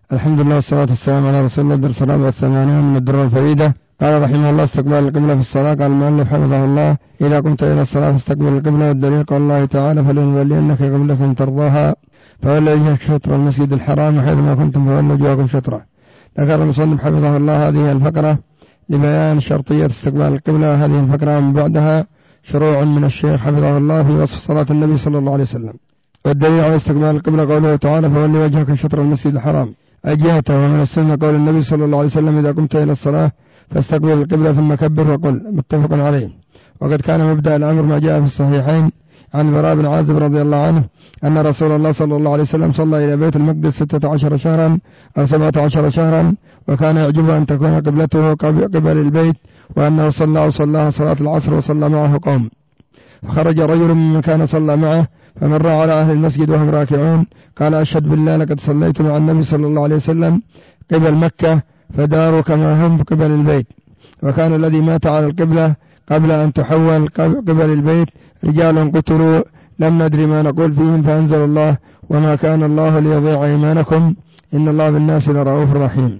الحمد لله والصلاة والسلام على رسول الله. درس الرابع والثمانون من الدروة الفريدة. قال رحمه الله: استقبال القبلة في الصلاة. قال المؤلف حفظه الله: إذا قمت إلى الصلاة فاستقبل القبلة. والدليل قول الله تعالى: فلنولينك قبلة ترضاها فولوا وجهك شطر المسجد الحرام وحيثما كنتم فولوا وجوهكم شطره. ذكر المصنف حفظه الله هذه الفقرة لبيان شرطية استقبال القبلة، وهذه الفقرة من بعدها شروع من الشيخ حفظه الله في وصف صلاة النبي صلى الله عليه وسلم. والدليل على استقبال القبلة قوله تعالى: فولوا وجهك شطر المسجد الحرام أي جهته. ومن السنة قول النبي صلى الله عليه وسلم: إذا قمت إلى الصلاة فاستقبل القبلة ثم كبر وقل. متفق عليه. وقد كان مبدأ الأمر ما جاء في الصحيحين عن البراء بن عازب رضي الله عنه أن رسول الله صلى الله عليه وسلم صلى إلى بيت المقدس 16 شهرا أو 17 شهرا، وكان يعجبه أن تكون قبلته قبل البيت، وأنه صلاها صلاة العصر وصلى معه قوم. فخرج رجل ممن كان صلى معه فمر على أهل المسجد وهم راكعون، قال: أشهد بالله لقد صليت مع النبي صلى الله عليه وسلم قبل مكة فداروا كما هم في قبل البيت. وكان الذي مات على القبلة قبل أن تحول قبل البيت رجال قتلوا لم ندري ما نقول فيهم، فأنزل الله: وما كان الله ليضيع إيمانكم إن الله بالناس لرؤوف رحيم.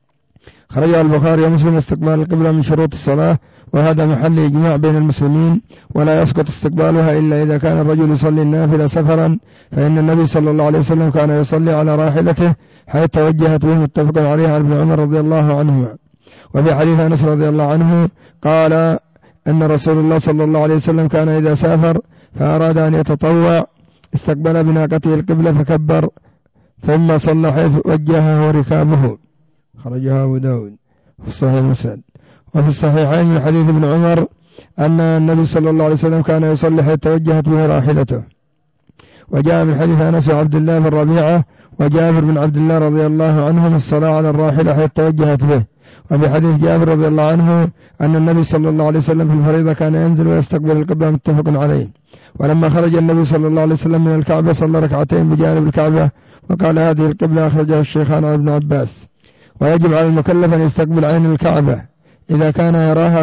خرج البخاري ومسلم: استقبال القبلة من شروط الصلاة، وهذا محل إجماع بين المسلمين، ولا يسقط استقبالها إلا إذا كان الرجل يصلي النافلة سفرا، فإن النبي صلى الله عليه وسلم كان يصلي على راحلته حيث توجهت به. متفق عليه عن ابن عمر رضي الله عنهما. وفي حديث أنس رضي الله عنه قال أن رسول الله صلى الله عليه وسلم كان إذا سافر فأراد أن يتطوع استقبل بناقته القبلة فكبر ثم صلى حيث وجهه ركابه. خرجها أبو داود في الصحيح المسند. وفي الصحيحين من حديث ابن عمر أن النبي صلى الله عليه وسلم كان يصلي حيث توجهت به راحلته. وجاء من حديث أنس وعبد الله بن ربيعة وجابر بن عبد الله رضي الله عنهم الصلاة على الراحلة حيث توجهت به. وفي حديث جابر رضي الله عنه أن النبي صلى الله عليه وسلم في الفريضة كان ينزل ويستقبل القبلة. متفق عليه. ولما خرج النبي صلى الله عليه وسلم من الكعبة صلى ركعتين بجانب الكعبة وقال: هذه القبلة. أخرجه الشيخان عن ابن عباس. ويجب على المكلف أن يستقبل عين الكعبة إذا كان يراها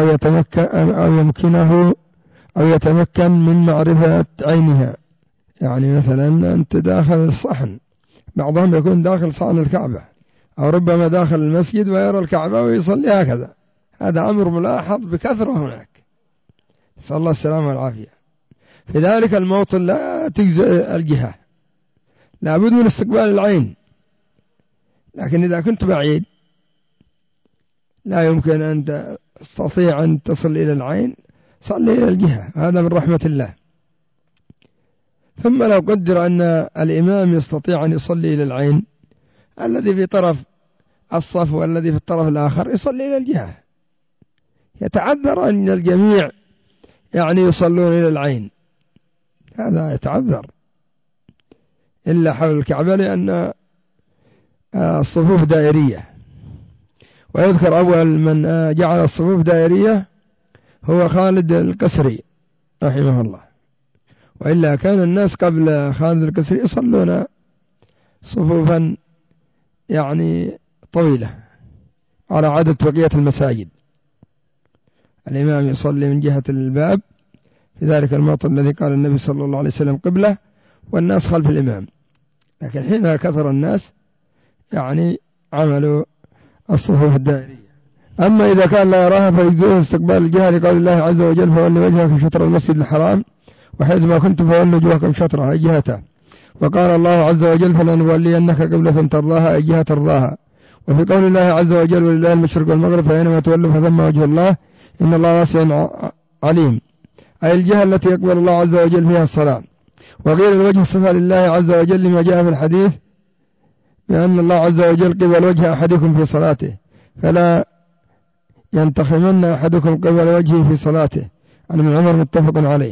أو يتمكن من معرفة عينها. يعني مثلا أنت داخل الصحن، بعضهم يكون داخل صحن الكعبة، أو ربما داخل المسجد ويرى الكعبة ويصلي هكذا. هذا أمر ملاحظ بكثرة هناك، نسأل الله السلامة والعافية. في ذلك الموطن لا تجزئ الجهة، لابد من استقبال العين. لكن إذا كنت بعيد لا يمكن أن تستطيع أن تصل إلى العين، صل إلى الجهة، هذا من رحمة الله. ثم لو قدر أن الإمام يستطيع أن يصلي إلى العين، الذي في طرف الصف والذي في الطرف الآخر يصلي إلى الجهة. يتعذر أن الجميع يعني يصلون إلى العين، هذا يتعذر إلا حول الكعبة، لأن الصفوف دائرية. ويذكر أول من جعل الصفوف دائرية هو خالد القسري رحمه الله، وإلا كان الناس قبل خالد القسري يصلون صفوفا يعني طويلة على عدد بقية المساجد. الإمام يصلي من جهة الباب في ذلك الموطن الذي قال النبي صلى الله عليه وسلم قبلة، والناس خلف الإمام. لكن حين كثر الناس يعني عملوا الصفوف الدائرية. أما إذا كان لا يراها فيجزئه استقبال الجهة لقول الله عز وجل: فولوا وجهك شطر المسجد الحرام وحيث ما كنتم فولوا وجوهكم شطره أي جهته. وقال الله عز وجل: فلنولينك قبلة ترضاها أي جهة ترضاها. وفي قول الله عز وجل: ولله المشرق والمغرب فأينما تولوا فثم وجه الله إن الله واسع عليم، أي الجهة التي يقبل الله عز وجل فيها الصلاة. وغير الوجه صفة لله عز وجل لما جاء في الحديث بأن الله عز وجل قبل وجه أحدكم في صلاته، فلا ينتخمن أحدكم قبل وجهه في صلاته. عن ابن عمر. متفق عليه.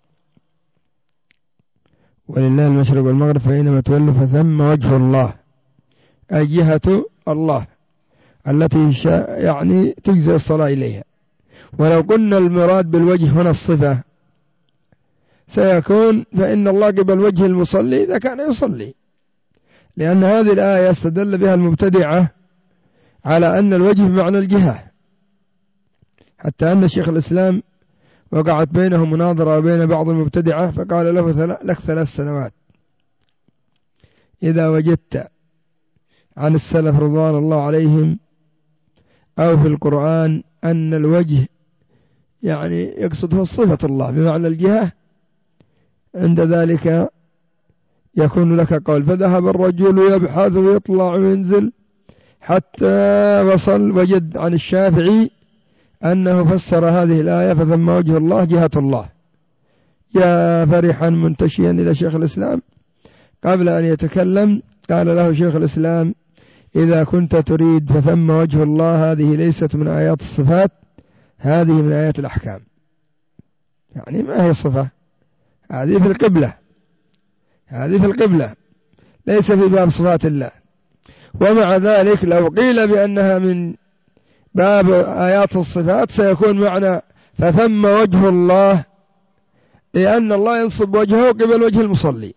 ولله المشرق والمغرب فأينما تولوا فثم وجه الله أي جهة الله التي يعني تجزئ الصلاة إليها. ولو قلنا المراد بالوجه هنا الصفة سيكون فإن الله قبل وجه المصلي إذا كان يصلي، لأن هذه الآية استدل بها المبتدعة على أن الوجه بمعنى الجهة، حتى أن شيخ الإسلام وقعت بينهم مناظرة وبين بعض المبتدعة، فقال له: لك 3 سنوات إذا وجدت عن السلف رضوان الله عليهم أو في القرآن أن الوجه يعني يقصده صفة الله بمعنى الجهة، عند ذلك يكون لك قول. فذهب الرجل يبحث ويطلع وينزل حتى وجد عن الشافعي أنه فسر هذه الآية فثم وجه الله جهة الله. يا فرحا منتشيا إلى شيخ الإسلام، قبل أن يتكلم قال له شيخ الإسلام: إذا كنت تريد فثم وجه الله، هذه ليست من آيات الصفات، هذه من آيات الأحكام. يعني ما هي صفة؟ هذه في القبلة، هذه في القبلة، ليس في باب صفات الله. ومع ذلك لو قيل بأنها من باب آيات الصفات سيكون معنى فثم وجه الله، لأن الله ينصب وجهه قبل وجه المصلي.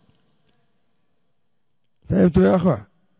فهمتم يا أخوة؟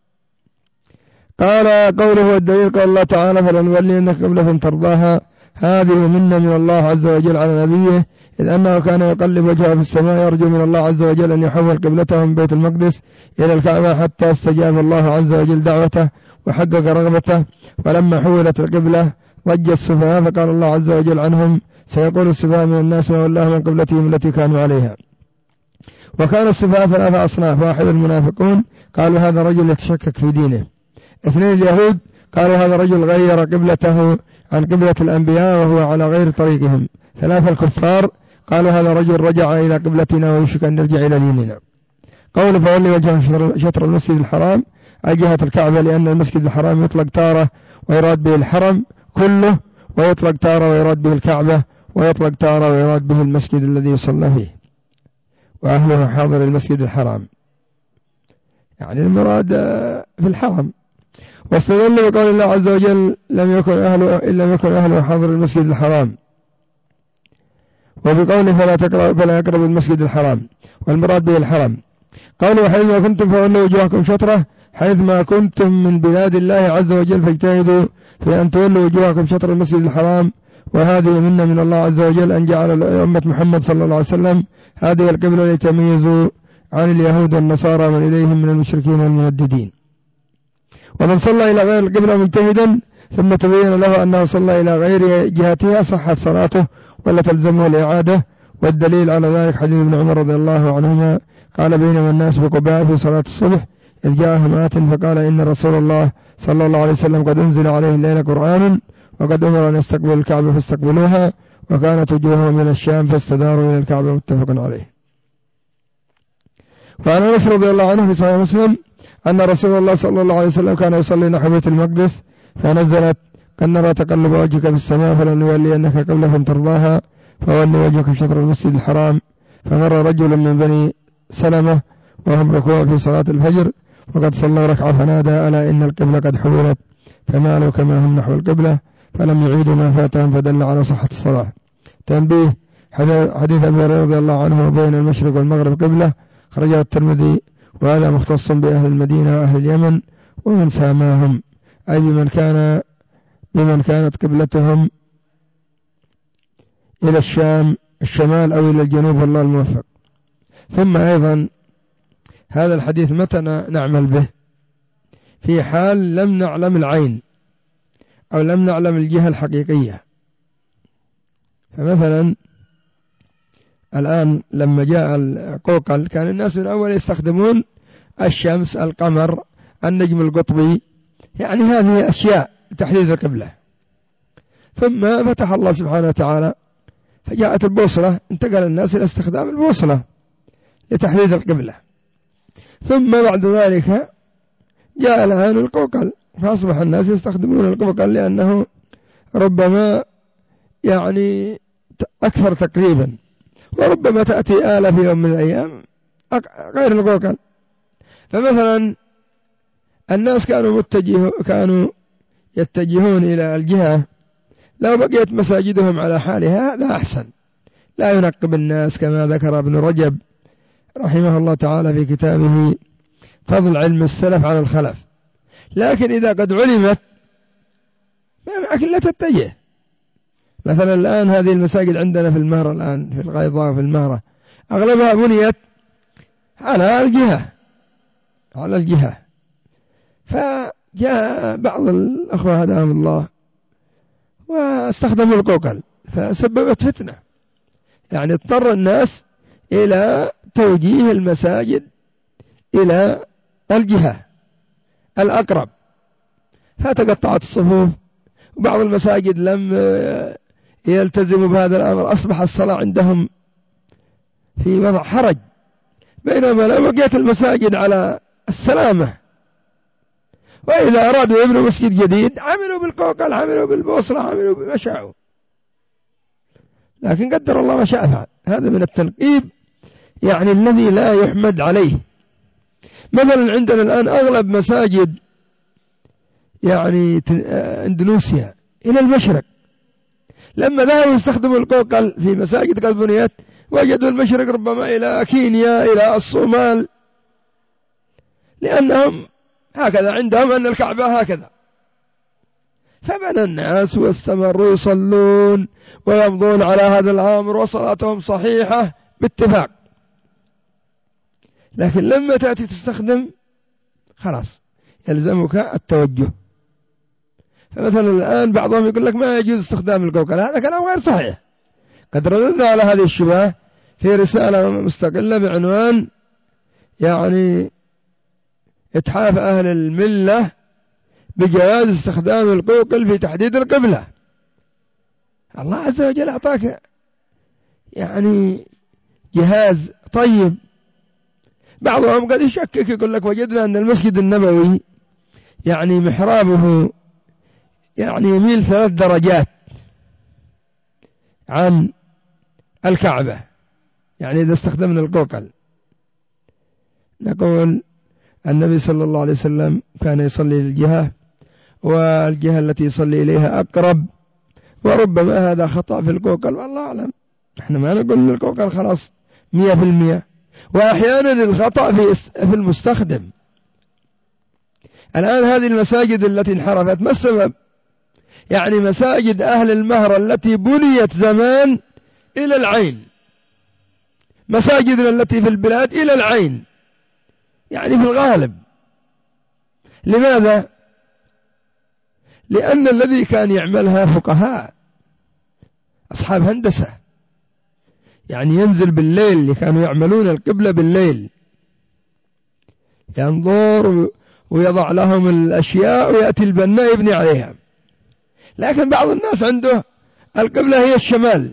قال قوله والدليل قال الله تعالى: فلنولينك قبلة ترضاها، هذه منا من الله عز وجل على نبيه، إذ أنه كان يقلب وجهه في السماء يرجو من الله عز وجل أن يحول قبلته من بيت المقدس إلى الكعبة حتى استجاب الله عز وجل دعوته وحقق رغبته. ولما حولت القبلة ضج السفهاء، فقال الله عز وجل عنهم: سيقول السفهاء من الناس ما ولاهم من قبلتهم التي كانوا عليها. وكان السفهاء 3 أصناف: واحد المنافقون قالوا هذا رجل يتشكك في دينه، 2 اليهود قالوا هذا رجل غير قبلته عن قبلة الأنبياء وهو على غير طريقهم، 3 الكفار قالوا هذا رجل رجع إلى قبلتنا ويشك أن نرجع إلى ديننا. قول فولي وجه شطر المسجد الحرام أي جهة الكعبة، لأن المسجد الحرام يطلق تارة ويراد به الحرم كله، ويطلق تارة ويراد به الكعبة، ويطلق تارة ويراد به المسجد الذي يصلى فيه وأهله حاضر المسجد الحرام، يعني المراد في الحرم. واستدلوا بقول الله عز وجل: لم يكن أهله حاضر المسجد الحرام، وبقوله فلا يقرب المسجد الحرام، والمراد به الحرم. قالوا: حيث ما كنتم فولوا وجوهكم شطرة، حيث ما كنتم من بلاد الله عز وجل فاجتهدوا في أن تولوا وجوهكم شطر المسجد الحرام، وهذه منا من الله عز وجل أن جعل أمة محمد صلى الله عليه وسلم هذه القبلة لتميزوا عن اليهود والنصارى من إليهم من المشركين والمنددين. ومن صلى إلى غير القبلة مجتهدا ثم تبين له أنه صلى إلى غير جهتها صحت صلاته ولا تلزمه الإعادة. والدليل على ذلك حديث ابن عمر رضي الله عنهما قال: بينما الناس بقباء في صلاة الصبح إذ جاءهم آت فقال: إن رسول الله صلى الله عليه وسلم قد أنزل عليه الليلة قرآن، وقد أمر أن يستقبل الكعبة فاستقبلوها، وكانت وجوههم إلى الشام فاستداروا إلى الكعبة، متفق عليه. وعن أنس رضي الله عنه في صحيح مسلم أن رسول الله صلى الله عليه وسلم كان يصلي نحو بيت المقدس فنزلت: قد نرى تقلب وجهك في السماء فلنولينك قبلة ترضاها فولي وجهك شطر المسجد الحرام. فمر رجل من بني سلمة وهم ركوع في صلاة الفجر وقد صلى ركعة فنادى: ألا إن القبلة قد حولت، فمالوا كما هم نحو القبلة، فلم يعيدوا ما فاتهم، فدل على صحة الصلاة. تنبيه: حديث أبي هريرة رضي الله عنه وبين المشرق والمغرب قبلة، خرجه الترمذي، وهذا مختص بأهل المدينة وأهل اليمن ومن ساماهم، أي بمن كانت قبلتهم إلى الشام الشمال أو إلى الجنوب، والله الموفق. ثم أيضا هذا الحديث متى نعمل به؟ في حال لم نعلم العين أو لم نعلم الجهة الحقيقية. فمثلا الآن لما جاء القوقل كان الناس من أول يستخدمون الشمس، القمر، النجم القطبي، يعني هذه أشياء لتحديد القبلة. ثم فتح الله سبحانه وتعالى فجاءت البوصلة، انتقل الناس إلى استخدام البوصلة لتحديد القبلة. ثم بعد ذلك جاء الآن القوقل، فأصبح الناس يستخدمون القوقل لأنه ربما يعني أكثر تقريبا، وربما تأتي آلة في يوم من الأيام غير القوقل. فمثلا الناس كانوا يتجهون إلى الجهة، لو بقيت مساجدهم على حالها هذا أحسن، لا ينقب الناس، كما ذكر ابن رجب رحمه الله تعالى في كتابه فضل علم السلف على الخلف. لكن إذا قد علمت ما معك إلا تتجه. مثلا الآن هذه المساجد عندنا في المهرة، الآن في الغيضاء في المهرة أغلبها بنيت على الجهة، فجاء بعض الأخوة هداهم الله واستخدموا الكوكل فسببت فتنة، يعني اضطر الناس إلى توجيه المساجد إلى الجهة الأقرب، فتقطعت الصفوف، وبعض المساجد لم يلتزموا بهذا الأمر، أصبح الصلاة عندهم في وضع حرج، بينما لو بقيت المساجد على السلامة وإذا أرادوا يبنوا مسجد جديد عملوا بالكوكل، عملوا بالبوصلة، عملوا بما شاءوا، لكن قدر الله ما شاء فعل. هذا من التنقيب يعني الذي لا يحمد عليه. مثلا عندنا الآن أغلب مساجد يعني اندونيسيا إلى المشرق، لما ذهبوا يستخدموا الكوكل في مساجد قد بنيت وجدوا المشرق ربما إلى كينيا إلى الصومال، لأنهم هكذا عندهم أن الكعبة هكذا، فبنى الناس واستمروا يصلون ويمضون على هذا الأمر وصلاتهم صحيحة باتفاق. لكن لما تأتي تستخدم خلاص يلزمك التوجه. فمثلا الآن بعضهم يقول لك ما يجوز استخدام الكوكل، هذا كلام غير صحيح. قد رددنا على هذه الشبهة في رسالة مستقلة بعنوان يعني إتحاف أهل الملة بجواز استخدام الكوكل في تحديد القبلة. الله عز وجل أعطاك يعني جهاز طيب. بعضهم قد يشكك يقول لك وجدنا أن المسجد النبوي يعني محرابه يعني يميل 3 درجات عن الكعبة، يعني إذا استخدمنا الكوكل. نقول النبي صلى الله عليه وسلم كان يصلي للجهة، والجهة التي يصلي إليها أقرب، وربما هذا خطأ في الكوكل والله أعلم. احنا ما نقول ان الكوكل خلاص 100%، وأحيانا الخطأ في المستخدم. الآن هذه المساجد التي انحرفت ما السبب؟ يعني مساجد أهل المهر التي بنيت زمان إلى العين، مساجدنا التي في البلاد إلى العين يعني في الغالب. لماذا؟ لأن الذي كان يعملها فقهاء أصحاب هندسة، يعني ينزل بالليل، اللي كانوا يعملون القبلة بالليل، ينظر ويضع لهم الأشياء ويأتي البناء يبني عليها. لكن بعض الناس عنده القبلة هي الشمال،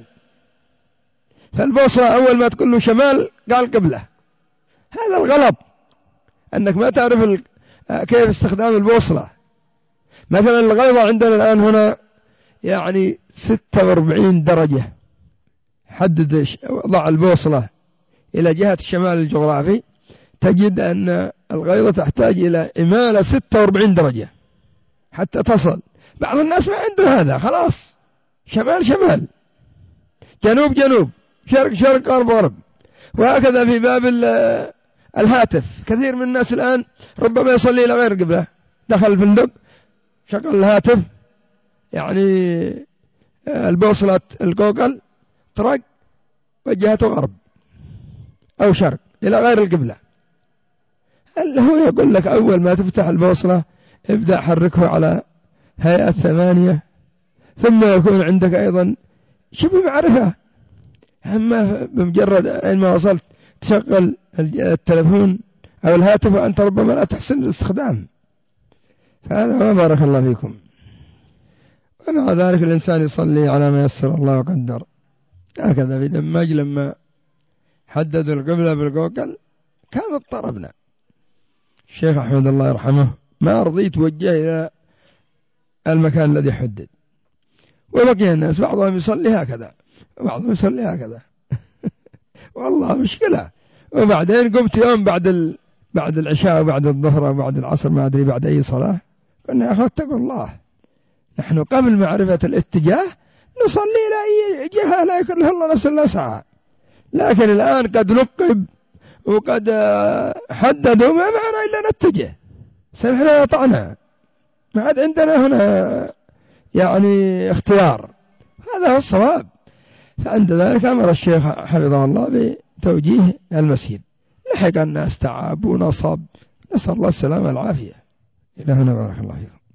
فالبوصلة أول ما تقول له شمال قال قبلة. هذا الغلط، أنك ما تعرف كيف استخدام البوصلة. مثلا الغيضة عندنا الآن هنا يعني 46 درجة، حدد ضع البوصلة إلى جهة الشمال الجغرافي تجد أن الغيضة تحتاج إلى إمالة 46 درجة حتى تصل. بعض الناس ما عنده هذا، خلاص شمال شمال، جنوب جنوب، شرق شرق، غرب غرب. وهكذا في باب الهاتف، كثير من الناس الآن ربما يصلي إلى غير قبلة، دخل الفندق شغل الهاتف يعني البوصلة الكوكل طرق وجهته غرب أو شرق إلى غير القبلة. هو يقول لك أول ما تفتح البوصلة ابدأ حركه على هيئة 8، ثم يكون عندك أيضا شبه معرفة. أما بمجرد أنما وصلت تشغل التلفون أو الهاتف وأنت ربما لا تحسن الاستخدام. فهذا ما بارك الله فيكم. ومع ذلك الإنسان يصلي على ما يسر الله وقدر. هكذا في دماج لما حددوا القبلة بالكوكل كان اضطربنا. الشيخ أحمد الله يرحمه ما رضيت توجه إلى المكان الذي حدد، وبقي الناس بعضهم يصلي هكذا وبعضهم يصلي هكذا والله مشكلة. وبعدين قمت يوم بعد العشاء وبعد الظهر وبعد العصر ما أدري بعد أي صلاة، قلنا يا أخوة اتقوا الله، نحن قبل معرفة الاتجاه نصلي إلى أي جهة لا يكون الله نفس الله ساعة. لكن الآن قد نقب وقد حددوا ما معنا إلا نتجه، سمحنا وطعنا، ما عاد عندنا هنا يعني اختيار. هذا هو الصواب. فعند ذلك أمر الشيخ حفظه الله بتوجيه المسجد. لحق الناس تعب ونصب، نسأل الله السلامة والعافية. إلهنا بارك الله فيكم.